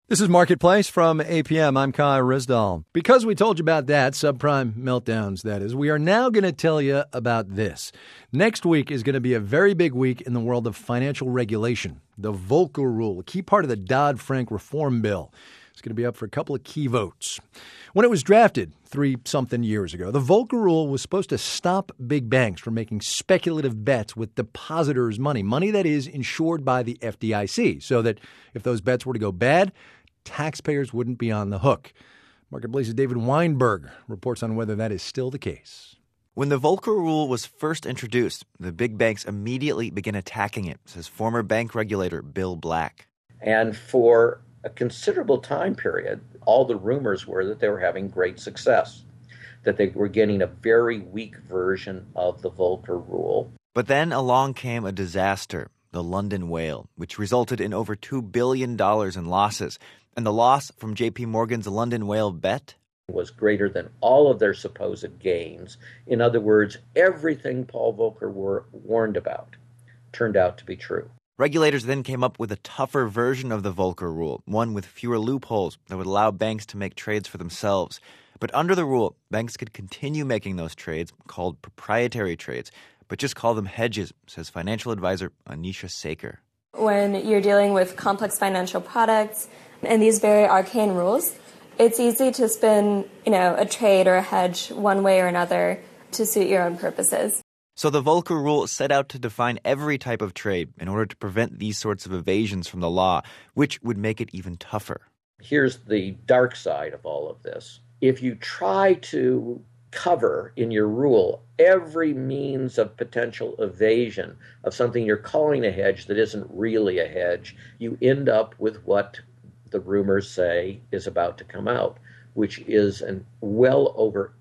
This is Marketplace from APM. I'm Kai Rizdal. Because we told you about that, subprime meltdowns, that is, we are now going to tell you about this. Next week is going to be a very big week in the world of financial regulation. The Volcker Rule, a key part of the Dodd-Frank reform bill. It's going to be up for a couple of key votes. When it was drafted 3-something years ago, the Volcker Rule was supposed to stop big banks from making speculative bets with depositors' money that is insured by the FDIC, so that if those bets were to go bad, taxpayers wouldn't be on the hook. Marketplace's David Weinberg reports on whether that is still the case. When the Volcker Rule was first introduced, the big banks immediately began attacking it, says former bank regulator Bill Black. And for a considerable time period, all the rumors were that they were having great success, that they were getting a very weak version of the Volcker Rule. But then along came a disaster, the London whale, which resulted in over $2 billion in losses. And the loss from J.P. Morgan's London whale bet was greater than all of their supposed gains. In other words, everything Paul Volcker warned about turned out to be true. Regulators then came up with a tougher version of the Volcker Rule, one with fewer loopholes that would allow banks to make trades for themselves. But under the rule, banks could continue making those trades, called proprietary trades, but just call them hedges, says financial advisor Anisha Saker. When you're dealing with complex financial products and these very arcane rules, it's easy to spin, a trade or a hedge one way or another to suit your own purposes. So the Volcker Rule set out to define every type of trade in order to prevent these sorts of evasions from the law, which would make it even tougher. Here's the dark side of all of this. If you try to cover in your rule every means of potential evasion of something you're calling a hedge that isn't really a hedge, you end up with what the rumors say is about to come out, which is an well over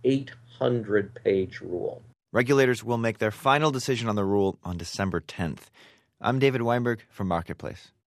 800-page rule. Regulators will make their final decision on the rule on December 10th. I'm David Weinberg for Marketplace.